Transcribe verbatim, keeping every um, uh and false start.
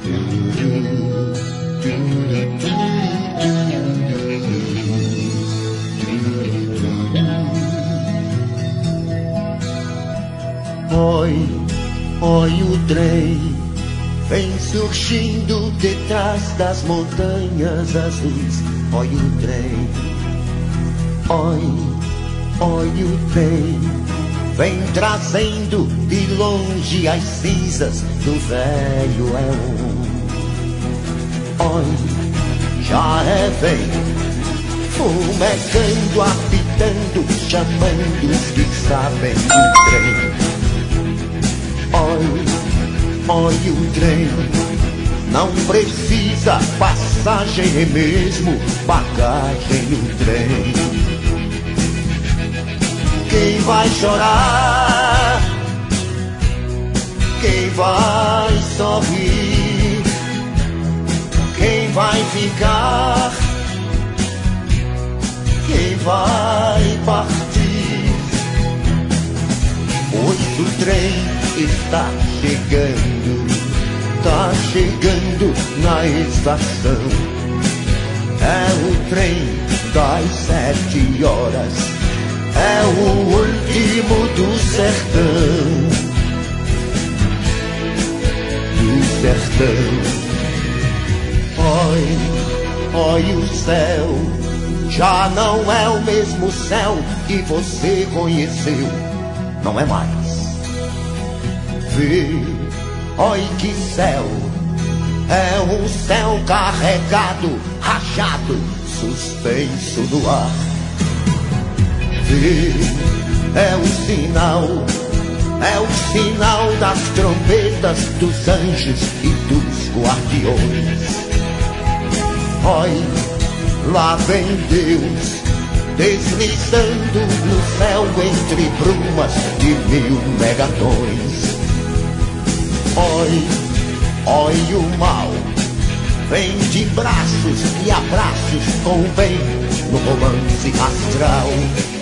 Oi, oi, o trem vem surgindo detrás das montanhas azuis. Oi, o trem, oi, oi, o trem vem trazendo de longe as cinzas do velho éon. Oi, já é vem, fumegando, apitando, chamando os que sabem do trem. Oi, oi, o trem não precisa passagem, é mesmo bagagem no trem. Quem vai chorar? Quem vai sorrir? Quem vai ficar? Quem vai partir? Pois o trem está chegando, tá chegando na estação. É o trem das sete horas, é o último do sertão, do sertão. Oi, oi, o céu já não é o mesmo céu que você conheceu, não é mais. Vê, oi, que céu, é um céu carregado, rachado, suspenso no ar. Vê, é o sinal, é o sinal das trombetas dos anjos e dos guardiões. Oi, lá vem Deus deslizando no céu entre brumas de mil megatons. Oi, oi, o mal vem de braços e abraços com o bem no romance astral.